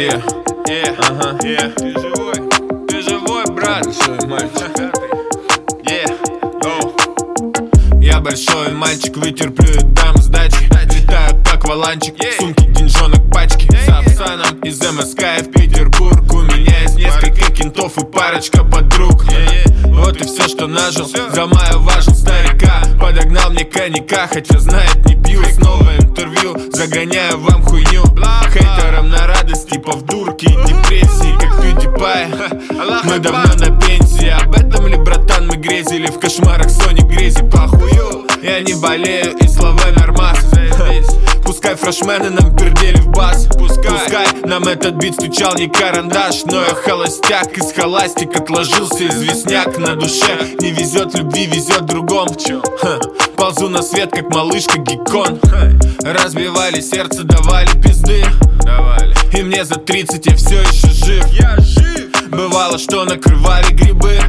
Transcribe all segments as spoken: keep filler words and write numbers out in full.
Yeah, yeah, ага, yeah. Ты живой, ты живой, брат. Большой мальчик. Yeah, oh. Я большой мальчик, вытерплю и дам сдачи. Летаю как валанчик, в сумке деньжонок пачки. С Апсаном из МСК в Петербург. У меня есть несколько кентов и парочка подруг. Вот и все, что нажил, за маю важил старика. Подогнал мне коньяка, хотя знает, не пью. Снова интервью, загоняю вам хуйню. Хейтерам на радость, типа в дурке и депрессии, как PewDiePie. Мы давно на пенсии, об этом ли, братан, мы грезили в кошмарах Сони Грейзи, похую. Я не болею и слова нормас. Пускай фрешмены нам пердели в бас. Пускай, Пускай нам этот бит стучал не карандаш, но я холостяк из холастик, отложился известняк на душе. Не везет любви, везет другом. Ха. Ползу на свет, как малышка Геккон. Разбивали сердце, давали пизды. Давали. И мне за тридцать, я все еще жив. Я жив. Бывало, что накрывали грибы.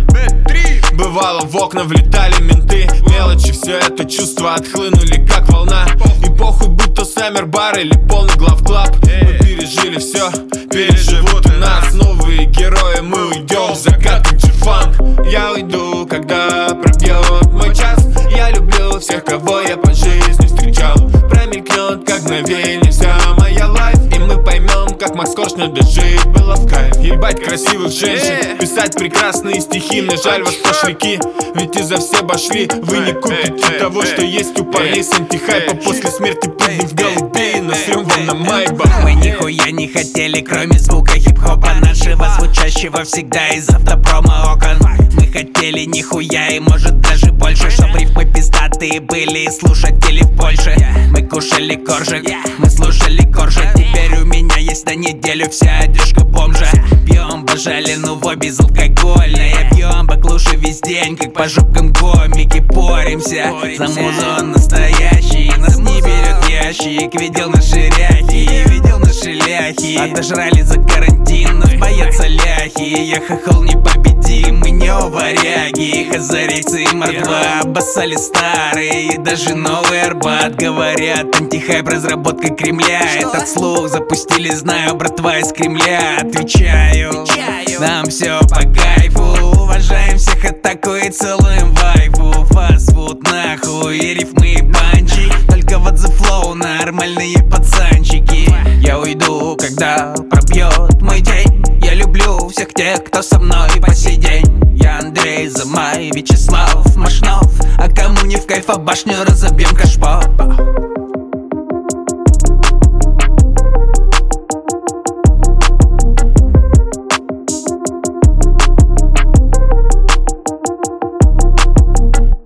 Бывало, в окна влетали менты. Мелочи, все это чувства отхлынули, как волна. И похуй, будто Саммер-бар или полный глав-клаб. Мы пережили все, переживут у нас новые герои. Мы уйдем в закат, как Джифан. Я уйду, когда пробьет мой час. Я люблю всех, кого я по жизни встречал. Промелькнет, как мгновение, вся моя лайф. И мы поймем, как Макс Корж не дожить было в кайф. Ебать красивых женщин, писать прекрасные стихи. Мне жаль вас, пошляки, ведь и за все башли. Вы не купите того, что есть у парней с антихайпа. После смерти пыльным в голубей насрем вам на майбах. Мы нихуя не хотели, кроме звука хип-хопа нашего, звучащего всегда из автопрома окон. Мы хотели нихуя и может даже больше, чтоб рифмы пиздатые были и слушатели в Польше. Мы кушали коржик, мы слушали коржик. Теперь у меня есть на неделю вся одежка бомжа. Пьем божалину в безалкогольное. Пьем баклуши весь день, как по жопкам гомики. Поримся за музон настоящий. Нас не берет ящик, видел наши ряхи, видел наши ляхи. Отожрали за карантин, нас боятся ляхи. Я хохол непобедимый, не варяги. Хазарейцы и мордва обоссали старые. И даже новый Арбат говорят, антихайп, разработка Кремля. Этот слух запустили, знаю, братва из Кремля. Отвечаю, нам все по кайфу. Уважаем всех, атакуй, целуем вайфу. Фастфуд нахуй и рифмы и панчи. Только вот the flow, нормальные пацанчики. Я уйду, когда пробьет мой день. Я люблю всех тех, кто со мной по сей день. Я Андрей Замай, Вячеслав Машнов. А кому не в кайф, а башню разобьем кашпо.